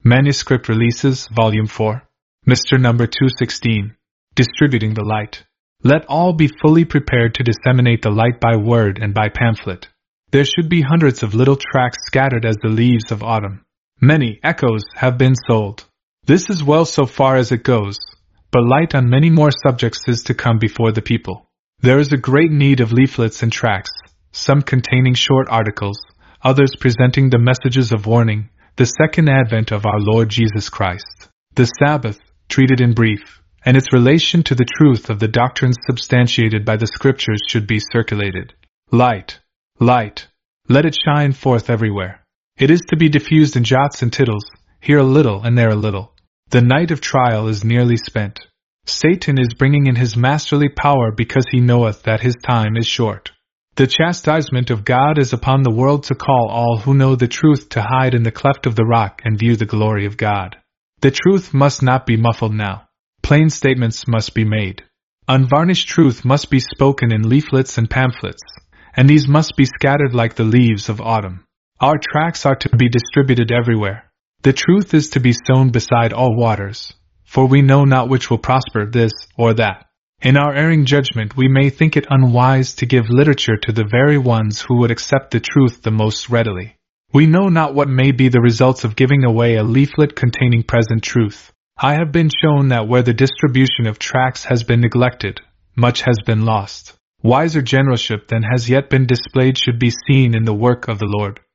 Manuscript Releases, Volume 4. Mr. Number 216. Distributing the Light. Let all be fully prepared to disseminate the light by word and by pamphlet. There should be hundreds of little tracts scattered as the leaves of autumn. Many echoes have been sold. This is well so far as it goes, but light on many more subjects is to come before the people. There is a great need of leaflets and tracts, some containing short articles, others presenting the messages of warning, the second advent of our Lord Jesus Christ, the Sabbath, treated in brief, and its relation to the truth of the doctrines substantiated by the Scriptures should be circulated. Light, light, let it shine forth everywhere. It is to be diffused in jots and tittles, here a little and there a little. The night of trial is nearly spent. Satan is bringing in his masterly power because he knoweth that his time is short. The chastisement of God is upon the world to call all who know the truth to hide in the cleft of the rock and view the glory of God. The truth must not be muffled now. Plain statements must be made. Unvarnished truth must be spoken in leaflets and pamphlets, and these must be scattered like the leaves of autumn. Our tracts are to be distributed everywhere. The truth is to be sown beside all waters, for we know not which will prosper, this or that. In our erring judgment we may think it unwise to give literature to the very ones who would accept the truth the most readily. We know not what may be the results of giving away a leaflet containing present truth. I have been shown that where the distribution of tracts has been neglected, much has been lost. Wiser generalship than has yet been displayed should be seen in the work of the Lord.